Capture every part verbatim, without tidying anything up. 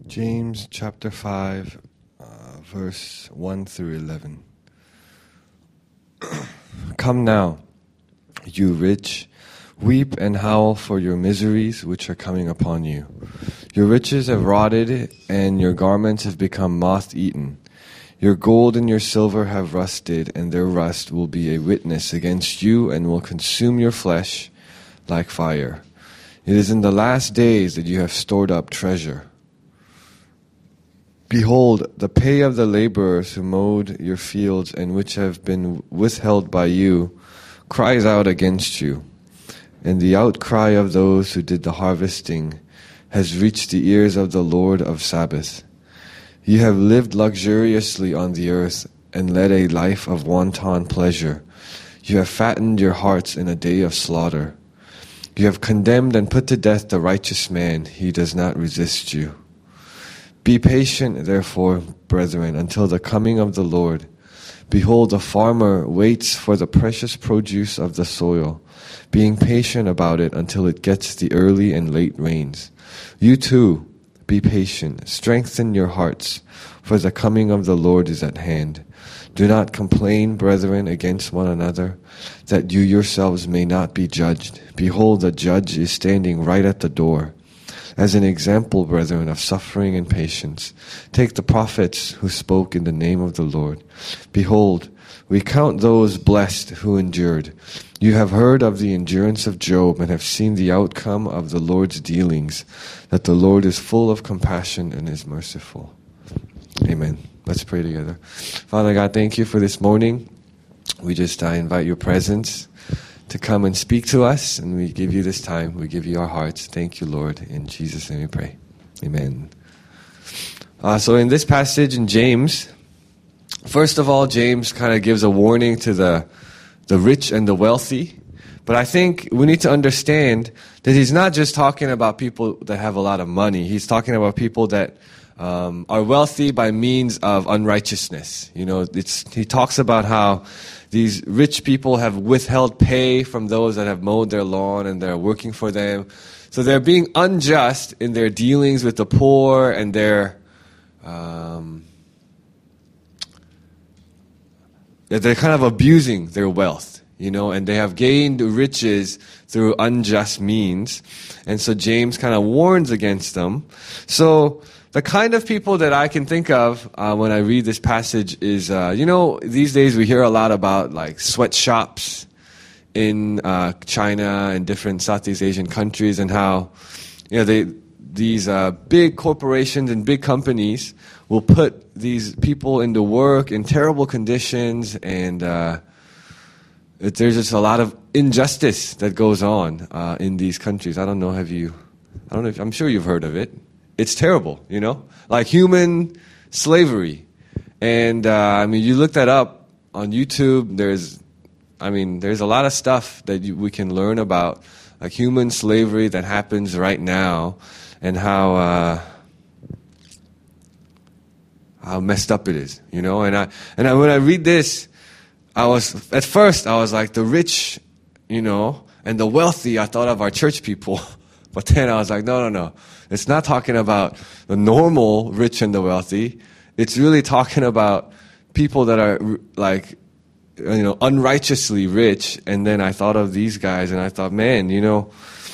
James chapter five, uh, verse one through eleven. Come now, you rich, weep and howl for your miseries which are coming upon you. Your riches have rotted, and your garments have become moth-eaten. Your gold and your silver have rusted, and their rust will be a witness against you and will consume your flesh like fire. It is in the last days that you have stored up treasure. Behold, the pay of the laborers who mowed your fields and which have been withheld by you cries out against you. And the outcry of those who did the harvesting has reached the ears of the Lord of Sabaoth. You have lived luxuriously on the earth and led a life of wanton pleasure. You have fattened your hearts in a day of slaughter. You have condemned and put to death the righteous man. He does not resist you. Be patient, therefore, brethren, until the coming of the Lord. Behold, the farmer waits for the precious produce of the soil, being patient about it until it gets the early and late rains. You too, be patient, strengthen your hearts, for the coming of the Lord is at hand. Do not complain, brethren, against one another, that you yourselves may not be judged. Behold, the judge is standing right at the door. As an example, brethren, of suffering and patience, take the prophets who spoke in the name of the Lord. Behold, we count those blessed who endured. You have heard of the endurance of Job and have seen the outcome of the Lord's dealings, that the Lord is full of compassion and is merciful. Amen. Let's pray together. Father God, thank you for this morning. We just uh, invite your presence to come and speak to us, and we give you this time. We give you our hearts. Thank you, Lord. In Jesus' name we pray. Amen. Uh, so in this passage in James, first of all, James kind of gives a warning to the the rich and the wealthy. But I think we need to understand that he's not just talking about people that have a lot of money. He's talking about people that um, are wealthy by means of unrighteousness. You know, it's, he talks about how these rich people have withheld pay from those that have mowed their lawn and they're working for them. So they're being unjust in their dealings with the poor, and they're um, they're kind of abusing their wealth, you know, and they have gained riches through unjust means. And so James kind of warns against them. So the kind of people that I can think of uh, when I read this passage is, uh, you know, these days we hear a lot about like sweatshops in uh, China and different Southeast Asian countries, and how, you know, they these uh, big corporations and big companies will put these people into work in terrible conditions, and uh, it, there's just a lot of injustice that goes on uh, in these countries. I don't know, have you, I don't know, if, I'm sure you've heard of it. It's terrible, you know, like human slavery. And, uh, I mean, you look that up on YouTube, there's, I mean, there's a lot of stuff that you, we can learn about, like human slavery that happens right now, and how, uh, how messed up it is, you know. And I, and I, when I read this, I was, at first, I was like, the rich, you know, and the wealthy, I thought of our church people. But then I was like, no, no, no. It's not talking about the normal rich and the wealthy. It's really talking about people that are like, you know, unrighteously rich. And then I thought of these guys, and I thought, man, you know,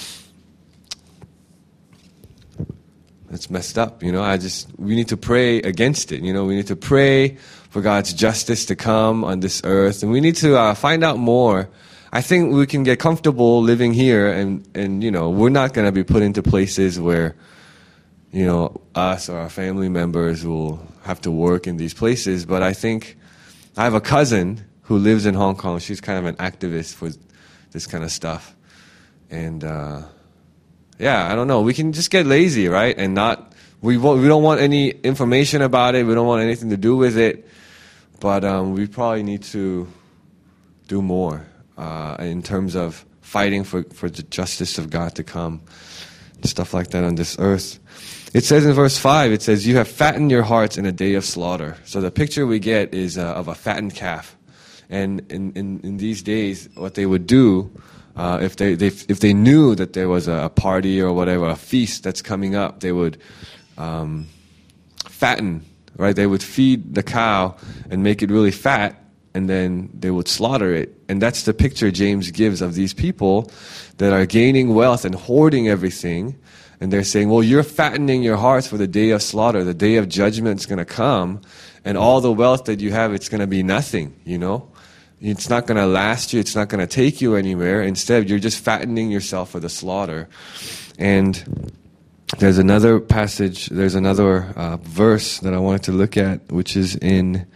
it's messed up. You know, I just, we need to pray against it. You know, we need to pray for God's justice to come on this earth. And we need to uh, find out more. I think we can get comfortable living here, and, and you know, we're not going to be put into places where, you know, us or our family members will have to work in these places. But I think I have a cousin who lives in Hong Kong. She's kind of an activist for this kind of stuff. And, uh, yeah, I don't know. We can just get lazy, right? And not, we won't, we don't want any information about it. We don't want anything to do with it. But um, we probably need to do more. Uh, in terms of fighting for, for the justice of God to come, stuff like that on this earth. It says in verse five, it says, you have fattened your hearts in a day of slaughter. So the picture we get is uh, of a fattened calf. And in, in, in these days, what they would do, uh, if they, they if they knew that there was a party or whatever, a feast that's coming up, they would um, fatten, right? They would feed the cow and make it really fat, and then they would slaughter it. And that's the picture James gives of these people that are gaining wealth and hoarding everything. And they're saying, well, you're fattening your hearts for the day of slaughter. The day of judgment is going to come. And all the wealth that you have, it's going to be nothing, you know. It's not going to last you. It's not going to take you anywhere. Instead, you're just fattening yourself for the slaughter. And there's another passage, there's another uh, verse that I wanted to look at, which is in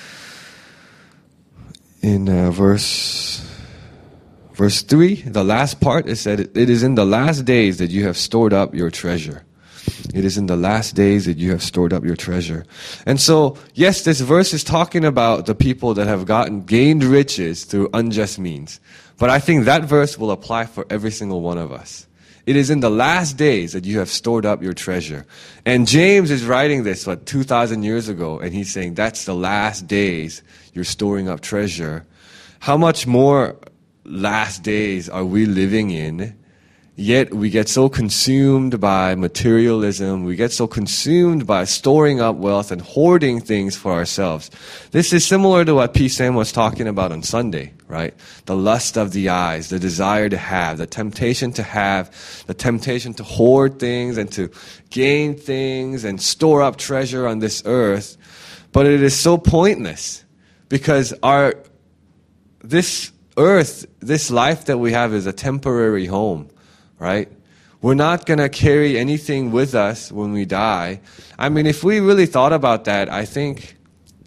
in uh, verse verse three. The last part is that it is in the last days that you have stored up your treasure. It is in the last days that you have stored up your treasure. And so, yes, this verse is talking about the people that have gotten gained riches through unjust means. But I think that verse will apply for every single one of us. It is in the last days that you have stored up your treasure. And James is writing this, what, two thousand years ago, and he's saying that's the last days you're storing up treasure. How much more last days are we living in? Yet we get so consumed by materialism, we get so consumed by storing up wealth and hoarding things for ourselves. This is similar to what P. Sam was talking about on Sunday, right? The lust of the eyes, the desire to have, the temptation to have, the temptation to hoard things and to gain things and store up treasure on this earth. But it is so pointless because our this earth, this life that we have is a temporary home. Right? We're not going to carry anything with us when we die. I mean, if we really thought about that, I think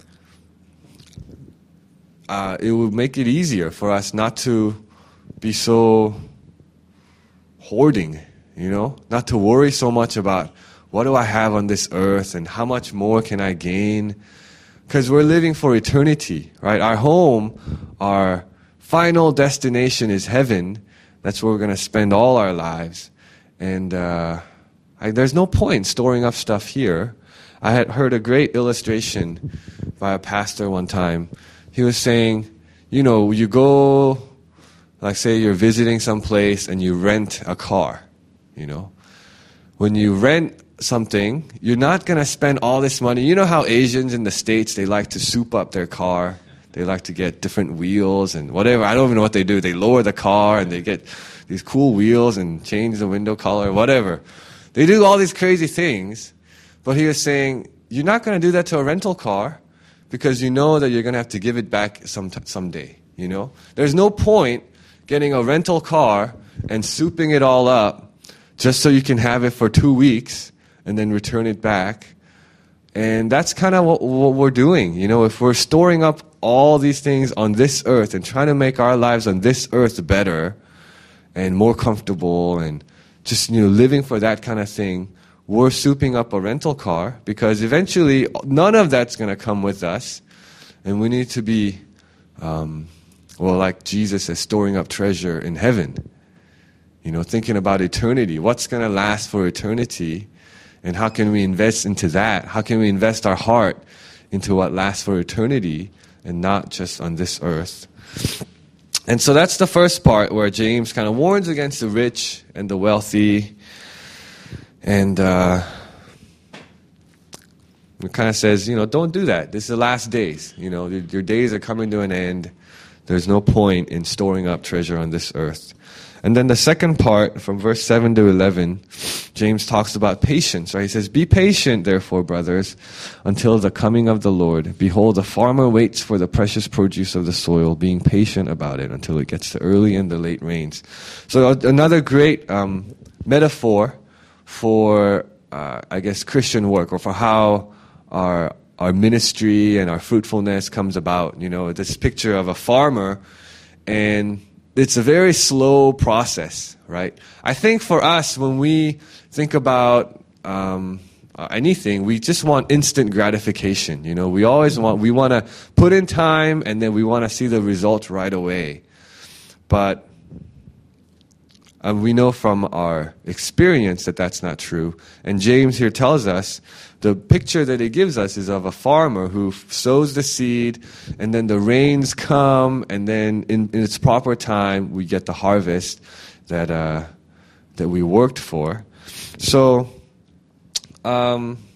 uh, it would make it easier for us not to be so hoarding, you know? Not to worry so much about what do I have on this earth and how much more can I gain? Because we're living for eternity, right? Our home, our final destination is heaven. That's where we're going to spend all our lives. And uh, I, there's no point storing up stuff here. I had heard a great illustration by a pastor one time. He was saying, you know, you go, like say you're visiting some place and you rent a car, you know. When you rent something, you're not going to spend all this money. You know how Asians in the States, they like to soup up their car. They like to get different wheels and whatever. I don't even know what they do. They lower the car and they get these cool wheels and change the window color, whatever. They do all these crazy things. But he was saying, you're not going to do that to a rental car because you know that you're going to have to give it back some someday. You know, there's no point getting a rental car and souping it all up just so you can have it for two weeks and then return it back. And that's kind of what, what we're doing. You know, if we're storing up all these things on this earth and trying to make our lives on this earth better and more comfortable and just, you know, living for that kind of thing, we're souping up a rental car because eventually none of that's going to come with us. And we need to be, um, well, like Jesus is storing up treasure in heaven. You know, thinking about eternity. What's going to last for eternity? And how can we invest into that? How can we invest our heart into what lasts for eternity and not just on this earth? And so that's the first part where James kind of warns against the rich and the wealthy. And uh, it kind of says, you know, don't do that. This is the last days. You know, your, your days are coming to an end. There's no point in storing up treasure on this earth. And then the second part, from verse seven to eleven, James talks about patience, right? He says, be patient, therefore, brothers, until the coming of the Lord. Behold, the farmer waits for the precious produce of the soil, being patient about it until it gets the early and the late rains. So another great um, metaphor for, uh, I guess, Christian work, or for how our our ministry and our fruitfulness comes about. You know, this picture of a farmer, and it's a very slow process, right? I think for us, when we think about um, uh, anything, we just want instant gratification. You know, we always want, we want to put in time and then we want to see the result right away. But uh, we know from our experience that that's not true. And James here tells us the picture that he gives us is of a farmer who sows the seed, and then the rains come, and then in, in its proper time, we get the harvest that uh, that we worked for. So, um,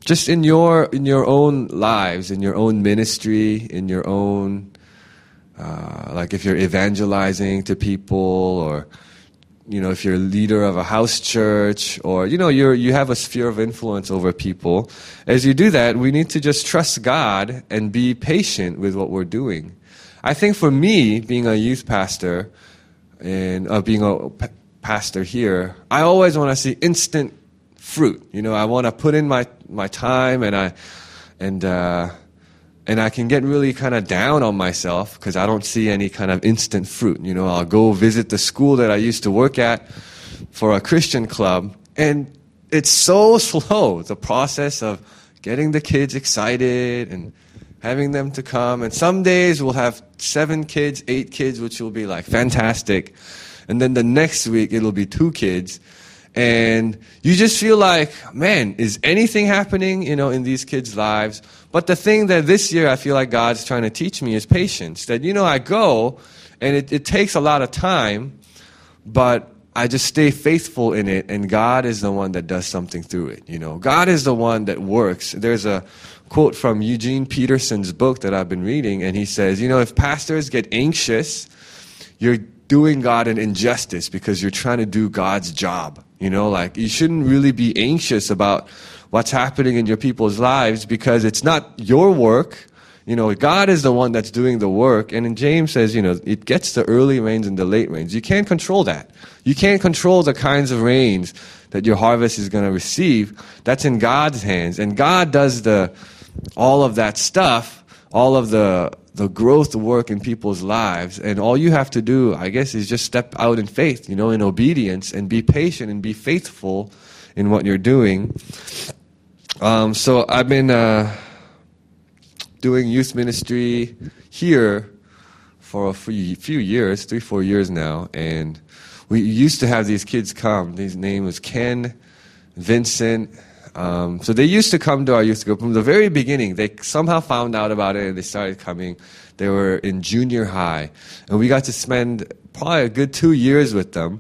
just in your in your own lives, in your own ministry, in your own, uh, like if you're evangelizing to people, or you know, if you're a leader of a house church, or you know, you're you have a sphere of influence over people. As you do that, we need to just trust God and be patient with what we're doing. I think for me, being a youth pastor and uh, being a p- pastor here, I always want to see instant fruit. You know, I want to put in my, my time, and I and uh, and I can get really kind of down on myself because I don't see any kind of instant fruit. You know, I'll go visit the school that I used to work at for a Christian club, and it's so slow, the process of getting the kids excited and having them to come. And some days we'll have seven kids, eight kids, which will be like fantastic. And then the next week it'll be two kids. And you just feel like, man, is anything happening, you know, in these kids' lives? But the thing that this year I feel like God's trying to teach me is patience. That, you know, I go, and it, it takes a lot of time, but I just stay faithful in it, and God is the one that does something through it, you know. God is the one that works. There's a quote from Eugene Peterson's book that I've been reading, and he says, you know, if pastors get anxious, you're doing God an injustice because you're trying to do God's job. You know, like, you shouldn't really be anxious about what's happening in your people's lives because it's not your work. You know, God is the one that's doing the work. And then James says, you know, it gets the early rains and the late rains. You can't control that. You can't control the kinds of rains that your harvest is going to receive. That's in God's hands. And God does the all of that stuff, all of the the growth work in people's lives. And all you have to do, I guess, is just step out in faith, you know, in obedience, and be patient and be faithful in what you're doing. Um, so I've been uh, doing youth ministry here for a few years, three, four years now. And we used to have these kids come. His name was Ken, Vincent. Um, so they used to come to our youth group from the very beginning. They somehow found out about it and they started coming. They were in junior high, and we got to spend probably a good two years with them.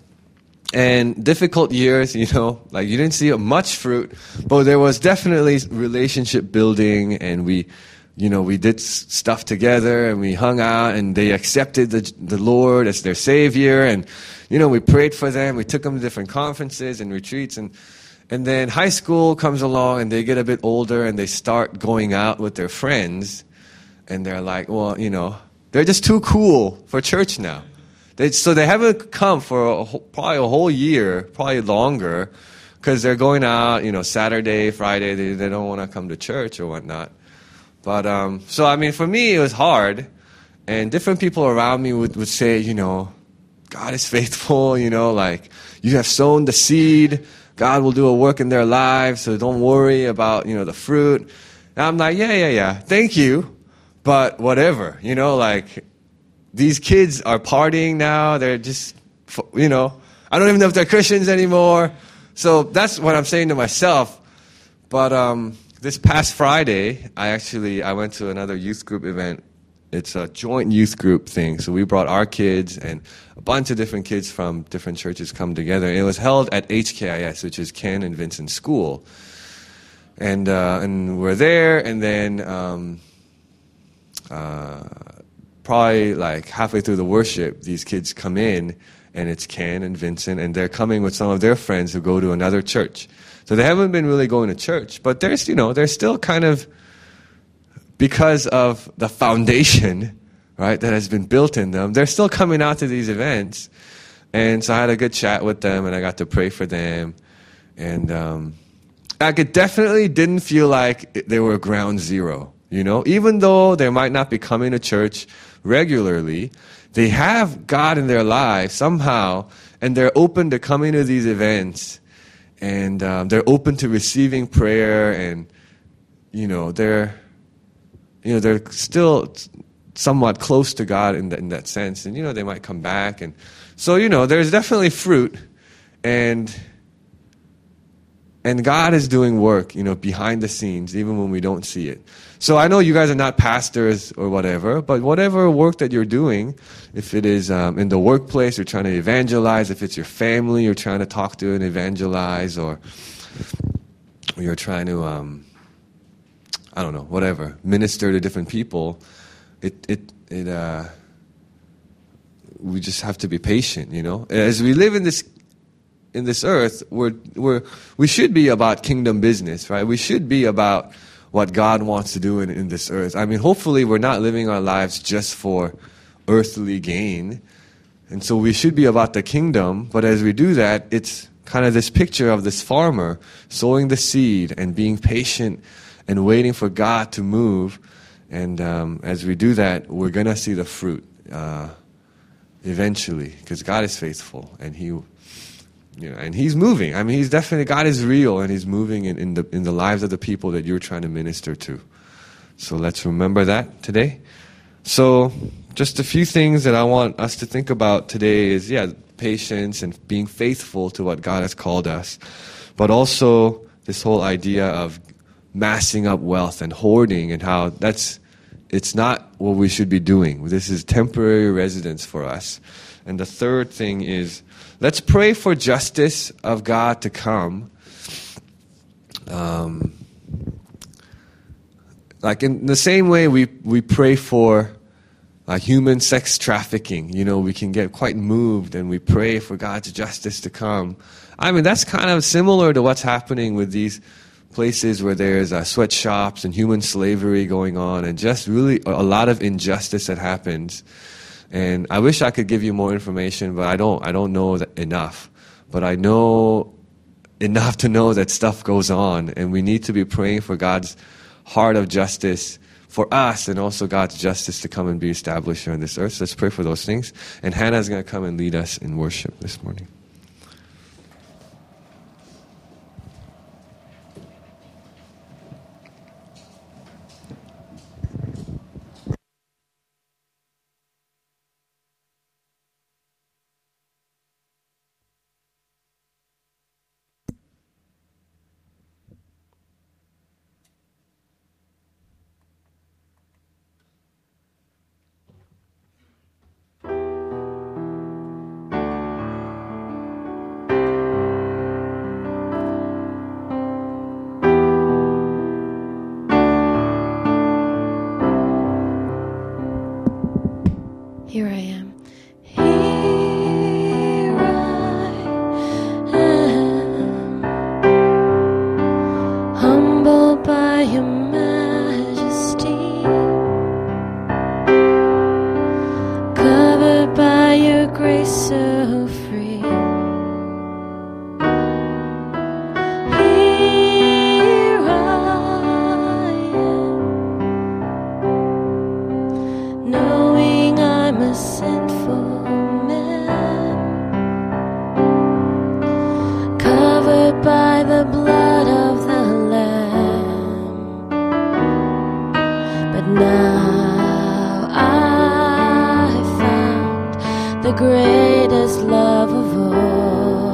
And difficult years, you know, like you didn't see much fruit, but there was definitely relationship building, and we, you know, we did stuff together, and we hung out, and they accepted the the Lord as their Savior, and you know, we prayed for them. We took them to different conferences and retreats, and. And then high school comes along, and they get a bit older, and they start going out with their friends. And they're like, well, you know, they're just too cool for church now. They, so they haven't come for a, probably a whole year, probably longer, because they're going out, you know, Saturday, Friday. They, they don't want to come to church or whatnot. But um, so, I mean, for me, it was hard. And different people around me would, would say, you know, God is faithful, you know, like, you have sown the seed. God will do a work in their lives, so don't worry about, you know, the fruit. And I'm like, yeah, yeah, yeah, thank you, but whatever, you know, like, these kids are partying now. They're just, you know, I don't even know if they're Christians anymore. So that's what I'm saying to myself. But um, this past Friday, I actually, I went to another youth group event. It's a joint youth group thing. So we brought our kids, and a bunch of different kids from different churches come together. And it was held at H K I S, which is Ken and Vincent School. And uh, and we're there, and then um, uh, probably like halfway through the worship, these kids come in, and it's Ken and Vincent, and they're coming with some of their friends who go to another church. So they haven't been really going to church, but there's, you know, they're still kind of, because of the foundation, right, that has been built in them, they're still coming out to these events. And so I had a good chat with them, and I got to pray for them. And um, I could definitely didn't feel like they were ground zero, you know? Even though they might not be coming to church regularly, they have God in their lives somehow, and they're open to coming to these events. And um, they're open to receiving prayer, and, you know, they're... You know, they're still somewhat close to God in, the, in that sense. And, you know, they might come back. And so, you know, there's definitely fruit. And and God is doing work, you know, behind the scenes, even when we don't see it. So I know you guys are not pastors or whatever, but whatever work that you're doing, if it is um, in the workplace, you're trying to evangelize. If it's your family, you're trying to talk to and evangelize. Or or you're trying to, um, I don't know, whatever, minister to different people, it, it, it, uh, we just have to be patient, you know. As we live in this, in this earth, we're, we're, we should be about kingdom business, right? We should be about what God wants to do in, in this earth. I mean, hopefully we're not living our lives just for earthly gain. And so we should be about the kingdom, but as we do that, it's kind of this picture of this farmer sowing the seed and being patient and waiting for God to move. And um, as we do that, we're going to see the fruit uh, eventually, because God is faithful, and He, you know, and He's moving. I mean, He's definitely, God is real, and He's moving in, in the in the lives of the people that you're trying to minister to. So let's remember that today. So just a few things that I want us to think about today is, yeah, patience and being faithful to what God has called us, but also this whole idea of massing up wealth and hoarding, and how that's, it's not what we should be doing. This is temporary residence for us. And the third thing is, let's pray for justice of God to come. Um, like in the same way we, we pray for like human sex trafficking, you know, we can get quite moved and we pray for God's justice to come. I mean, that's kind of similar to what's happening with these places where there's uh, sweatshops and human slavery going on, and just really a lot of injustice that happens. And I wish I could give you more information, but I don't. I don't know that enough. But I know enough to know that stuff goes on, and we need to be praying for God's heart of justice for us, and also God's justice to come and be established here on this earth. So let's pray for those things. And Hannah's going to come and lead us in worship this morning. Here I am. Here I am, humbled by your majesty, covered by your grace so free. Here I am, knowing I'm a sinful man, covered by the blood of the Lamb. But now I found the greatest love of all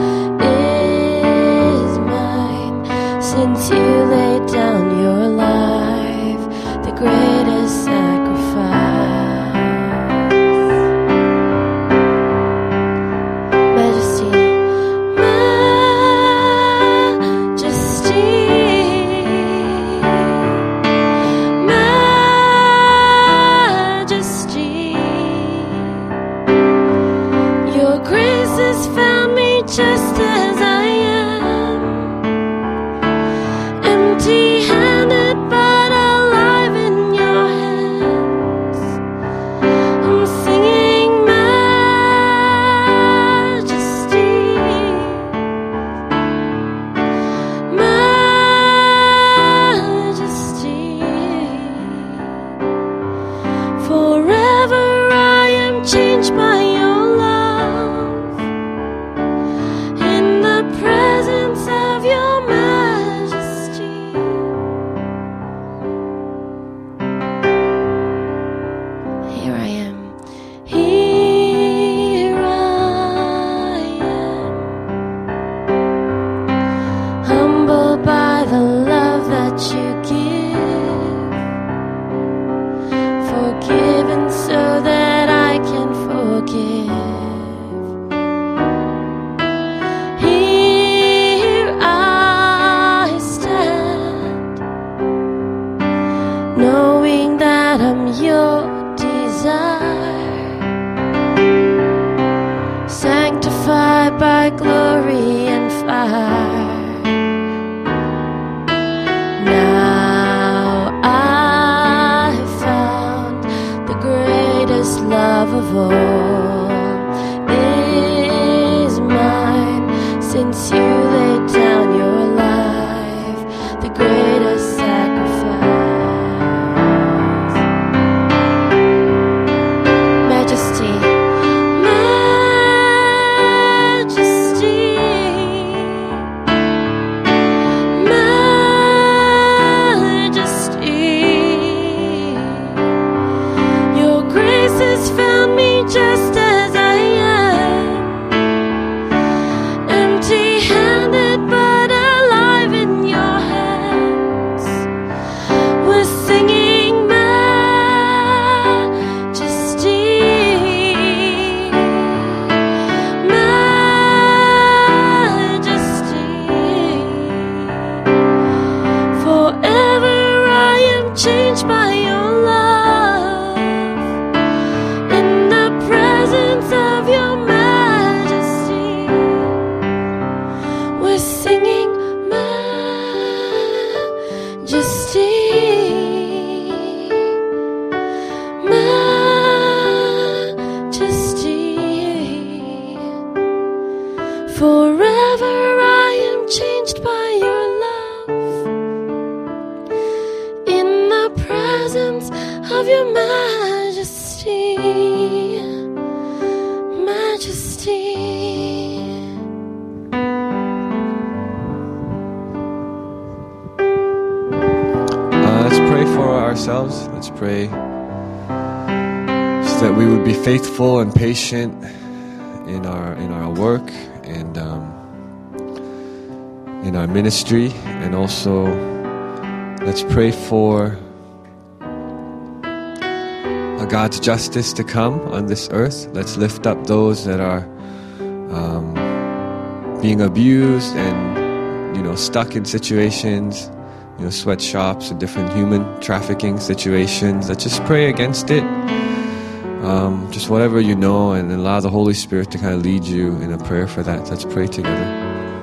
is mine, since you laid down your life, the greatest sacrifice. Just as I am, empty-handed your desire, sanctified by glory and fire. Now I have found the greatest love of all is mine, since you laid down your life, the greatest sacrifice. Majesty, majesty, majesty. Your grace has found me just as I am, empty-handed but alive in your hands. We're singing majesty, majesty. Forever I am changed by your love, in the presence of your majesty. We're singing majesty, majesty. Forever I am changed by your love, in the presence of your majesty, majesty. Uh, let's pray for ourselves. Let's pray so that we would be faithful and patient in our in our work and um, in our ministry, and also let's pray for uh, God's justice to come on this earth. Let's lift up those that are um, being abused and, you know, stuck in situations, you know, sweatshops and different human trafficking situations. Let's just pray against it. Um, just whatever you know, and allow the Holy Spirit to kind of lead you in a prayer for that. Let's pray together.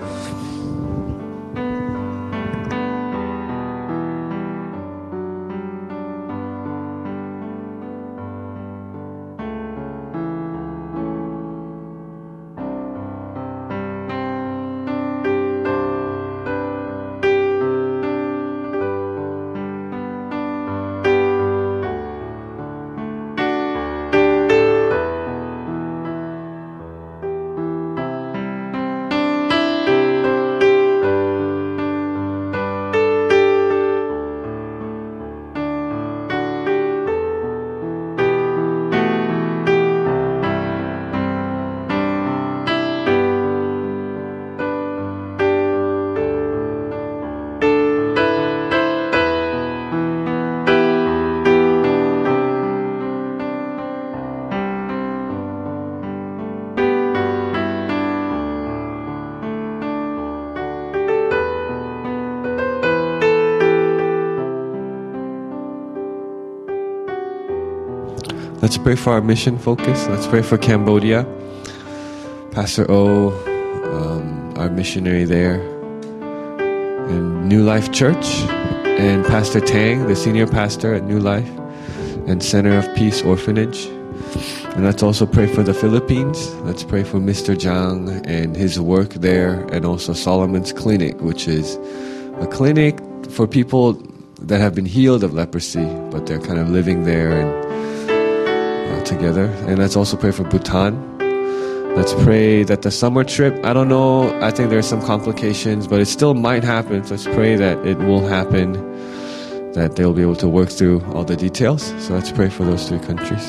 Let's pray for our mission focus. Let's pray for Cambodia. Pastor O, um, our missionary there, and New Life Church, and Pastor Tang, the senior pastor at New Life, and Center of Peace Orphanage. And let's also pray for the Philippines. Let's pray for Mister Zhang and his work there, and also Solomon's Clinic, which is a clinic for people that have been healed of leprosy, but they're kind of living there and uh, together. And let's also pray for Bhutan. Let's pray that the summer trip, I don't know, I think there's some complications, but it still might happen. So let's pray that it will happen, that they'll be able to work through all the details. So let's pray for those three countries.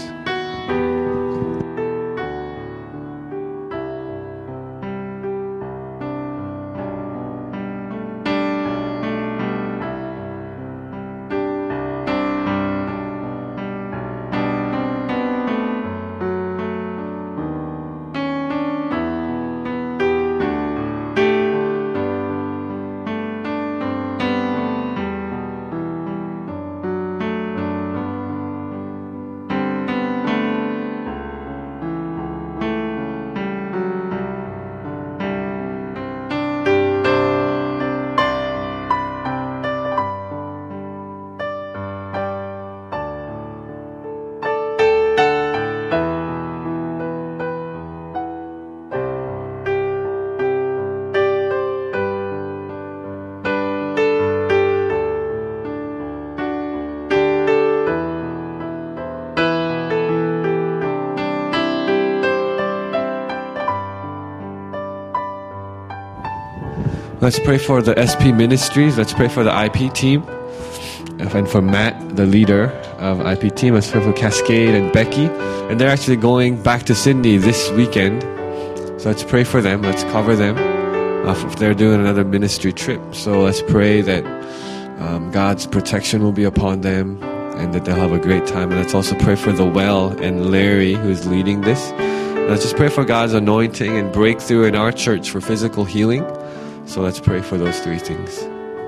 Let's pray for the S P Ministries. Let's pray for the I P team. And for Matt, the leader of I P team. Let's pray for Cascade and Becky. And they're actually going back to Sydney this weekend. So let's pray for them. Let's cover them. Uh, if they're doing another ministry trip. So let's pray that um, God's protection will be upon them and that they'll have a great time. And let's also pray for the Well and Larry, who's leading this. And let's just pray for God's anointing and breakthrough in our church for physical healing. So let's pray for those three things.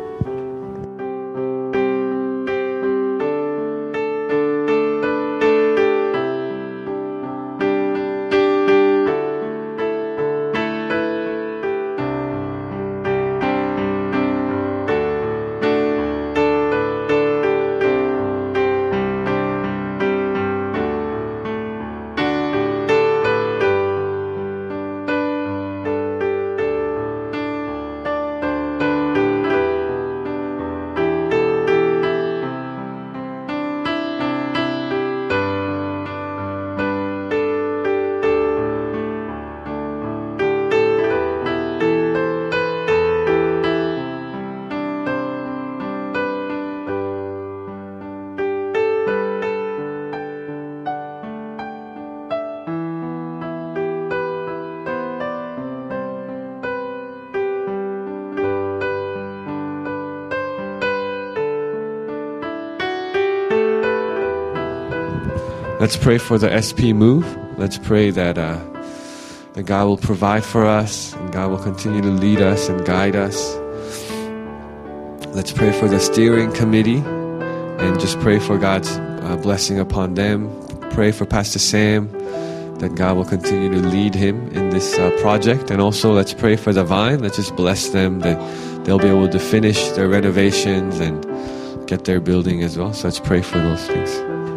Let's pray for the S P move. Let's pray that, uh, that God will provide for us and God will continue to lead us and guide us. Let's pray for the steering committee and just pray for God's uh, blessing upon them. Pray for Pastor Sam that God will continue to lead him in this uh, project. And also let's pray for the Vine. Let's just bless them that they'll be able to finish their renovations and get their building as well. So let's pray for those things.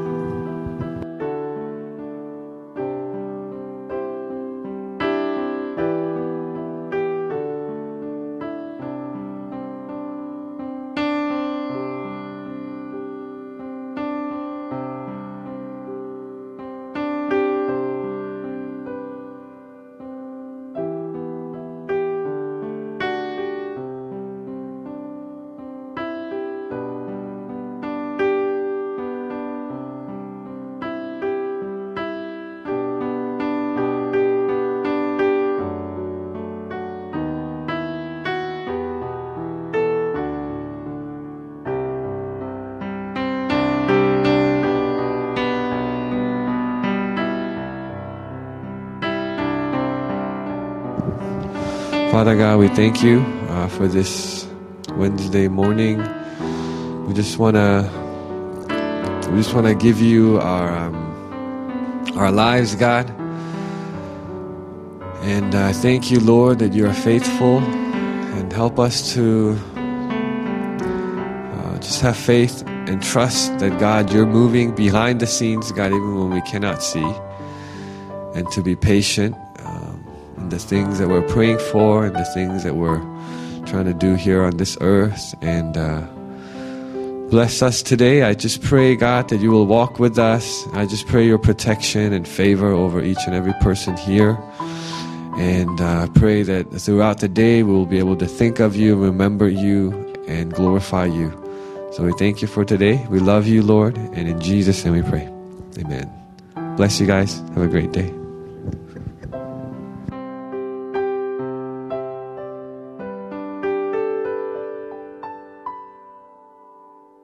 Father God, we thank you uh, for this Wednesday morning. We just want to, we just want to give you our um, our lives, God. And I uh, thank you, Lord, that you are faithful, and help us to uh, just have faith and trust that, God, you're moving behind the scenes, God, even when we cannot see, and to be patient the things that we're praying for and the things that we're trying to do here on this earth. And uh, bless us today. I just pray, God, that you will walk with us. I just pray your protection and favor over each and every person here. And I uh, pray that throughout the day we will be able to think of you, remember you, and glorify you. So we thank you for today. We love you, Lord. And in Jesus' name we pray. Amen. Bless you guys. Have a great day.